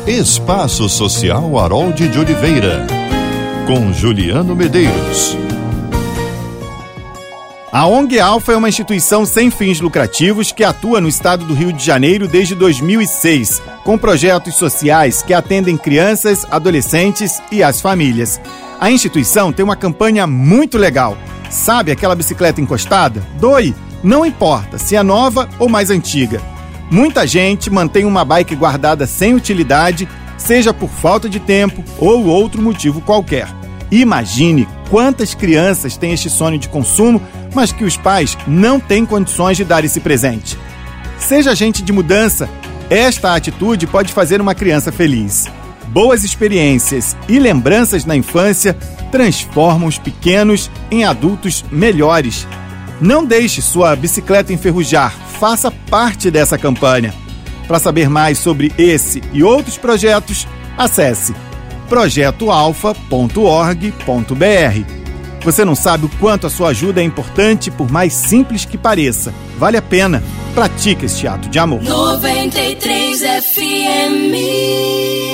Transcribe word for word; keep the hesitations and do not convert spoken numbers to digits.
Espaço Social Harold de Oliveira, com Juliano Medeiros. A O N G Alfa é uma instituição sem fins lucrativos que atua no estado do Rio de Janeiro desde dois mil e seis, com projetos sociais que atendem crianças, adolescentes e as famílias. A instituição tem uma campanha muito legal. Sabe aquela bicicleta encostada? Doe! Não importa se é nova ou mais antiga. Muita gente mantém uma bike guardada sem utilidade, seja por falta de tempo ou outro motivo qualquer. Imagine quantas crianças têm este sonho de consumo, mas que os pais não têm condições de dar esse presente. Seja agente de mudança, esta atitude pode fazer uma criança feliz. Boas experiências e lembranças na infância transformam os pequenos em adultos melhores. Não deixe sua bicicleta enferrujar, faça parte dessa campanha. Para saber mais sobre esse e outros projetos, acesse projeto alfa ponto org ponto br. Você não sabe o quanto a sua ajuda é importante, por mais simples que pareça. Vale a pena. Pratique este ato de amor. noventa e três F M